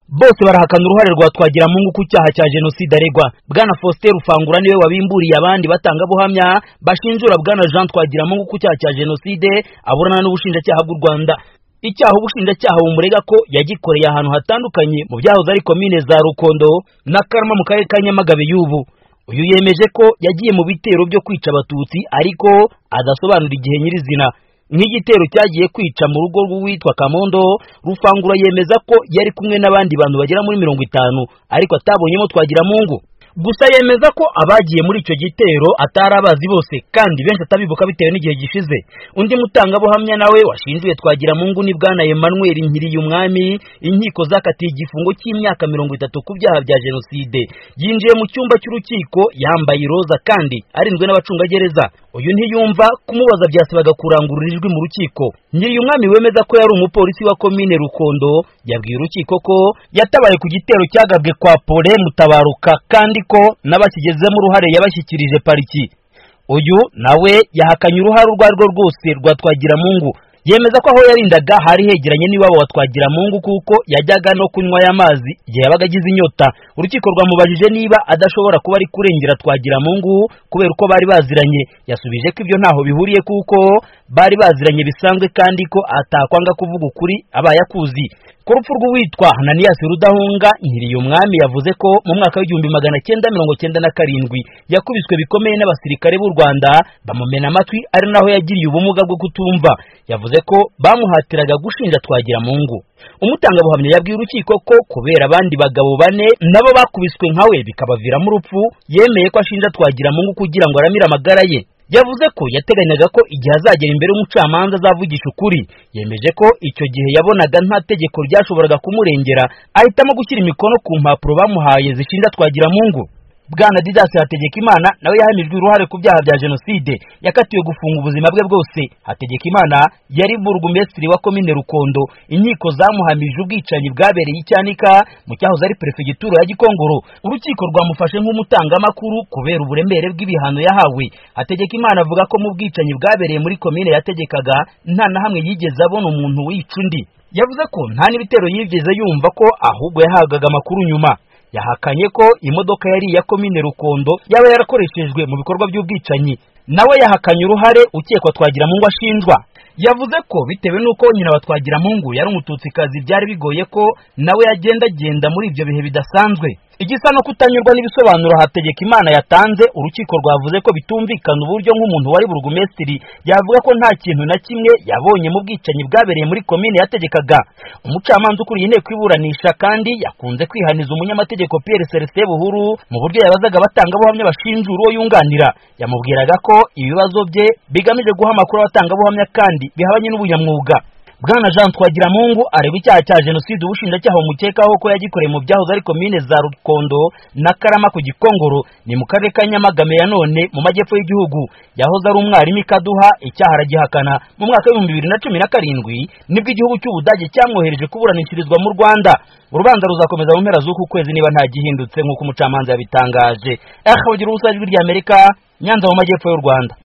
bose barahakana uruhare rwa Twagiramungu ku cyaha cya jenoside aregwa. Bwana Faustin Rufangura niwe wabimburiye abandi batanga buhamya bashinjura Bwana Jean Twagiramungu ku cyaha cya jenoside aburana n'ubushinjacyaha bw'u Rwanda. Icyaha ubushinjacyaha bumurega ko yagikoreye ahantu hatandukanye mu byahoze ari komine za Rukondo na Karama mu karere ka Nyamagabe y'ubu. Uyu yemeje ko yagiye mu bitero byo kwica abatutsi ariko adasobanura igihe nyirizina. Nk'igitero cyagiye kwica mu rugo rw'uwitwa Kamondo, Rufangura yemeza ko yari kumwe n'abandi bantu bagera muri 50 ariko atabonyemo Twagiramungu. Gusa yemeza ko abagiye muri icyo gitero atarabazi bose kandi benshi atabibuka bitewe n'igihe gishize. Undi mutangabuhamya nawe washinjuye Twagiramungu ni Bwana Emmanuel Nkiriyumwami, inkiko zakatiye igifungo cy'imyaka 30 ku byaha bya jenoside. Yinjiye mu cyumba cy'urukiko yambaye iroza kandi arinzwe n'abacungagereza. Uyu ntiyumva kumubaza byasabaga kurangurura ijwi mu rukiko. Nkiriyumwami wemeza ko yari umupolisi wa komine Rukondo yabwiye urukiko ko yatabaye ku gitero cyagabwe kwa Pole Mutabaruka kandi ko n'abakigezemo uruhare yabashyikirije pariki. Uyu nawe yahakanye uruhare urwo arirwo rwose rwa Twagiramungu. Yemeza ko aho yarindaga hari hegeranye n'iwabo wa Twagiramungu kuko yajyaga no kunywa y'amazi igihe yabaga agize inyota. Urukiko rwamubajije niba adashobora kuba ari kurengera Twagiramungu kubera uko bari baziranye. Yasubije ko ibyo ntaho bihuriye kuko bari baziranye bisanzwe kandi ko atakwanga kuvuga ukuri abaye akuzi. Ku rupfu rw'uwitwa Hananias Rudahunga, Nkiriyumwami yavuze ko mu mwaka w'1997 yakubiswe bikomeye n'abasirikare b'u Rwanda bamumena amatwi ari naho yagiriye ubumuga bwo kutumva. Yavuze ko bamuhatiraga gushinja Twagiramungu. Umutangabuhamya yabwiye urukiko ko kubera abandi bagabo bane nabo bakubiswe nkawe bikabaviramo urupfu, yemeye ko ashinja Twagiramungu kugira ngo aramire amagara ye. Yavuze ko yateganyaga ko igihe azagera imbere y'umucamanza azavugisha ukuri. Yemeje ko icyo gihe yabonaga nta tegeko ryashoboraga kumurengera, ahitamo gushyira imikono ku mpapuro bamuhaye zishinja Twagiramungu. Bwana Didas Hategekimana nawe yahamijwe uruhare ku byaha bya jenoside, yakatiwe gufunga ubuzima bwe bwose. Hategekimana yari burugumesitiri wa komine Rukondo. Inkiko zamuhamije ubwicanyi bwabereye icyanika mu cyahoze ari prefegitura ya Gikongoro. Urukiko rwamufashe nk'umutangamakuru kubera uburemere bw'ibihano yahawe. Hategekimana avuga ko mu bwicanyi bwabereye muri komine yategekaga nta na hamwe yigeze abona umuntu wica undi. Yavuze ko nta n'ibitero yigeze yumva ko ahubwo yahagaga amakuru nyuma. Yahakanye ko imodoka yari ya komine Rukondo yaba yarakoreshejwe mu bikorwa by'ubwicanyi. Nawe yahakanye uruhare ukekwa Twagiramungu ashinjwa. Yavuze ko bitewe nuko nyina wa Twagiramungu yari umututsikazi byari bigoye ko nawe yagendagenda muri ibyo bihe bidasanzwe. Igisa no kutanyurwa n'ibisobanuro Hategekimana yatanze, urukiko rwavuze ko bitumvikana uburyo nk'umuntu wari burugumesitiri yavuga ko nta kintu na kimwe yabonye mu bwicanyi bwabereye muri komine yategekaga. Umucamanza ukuriye inteko iburanisha kandi yakunze kwihaniza umunyamategeko Pierre Celestin Buhuru mu buryo yabazaga abatangabuhamya bashinjura uwo yunganira. Yamubwiraga ko ibibazo bye bigamije guha amakuru abatangabuhamya kandi bihabanye n'ubunyamwuga. Bwana Jean Twagiramungu areba icyaha cya jenoside ubushinjacyaha umukekaho ko yagikoreye mu byahoze ari komine za Rukondo na Karama ku Gikongoro ni mu karere ka Nyamagabe ya none mu majyepfo y'igihugu. Yahoze ari umwarimu Kaduha, icyaha aragihakana. Mu mwaka wa 2017 nibwo igihugu cy'Ubudage cyamwohereje kuburanishirizwa mu Rwanda. Urubanza ruzakomeza mu mpera z'uku kwezi niba nta gihindutse nk'uko umucamanza yabitangaje. Akabagira ubusajwi ry'Amerika, Nyanza mu majyepfo y'u Rwanda.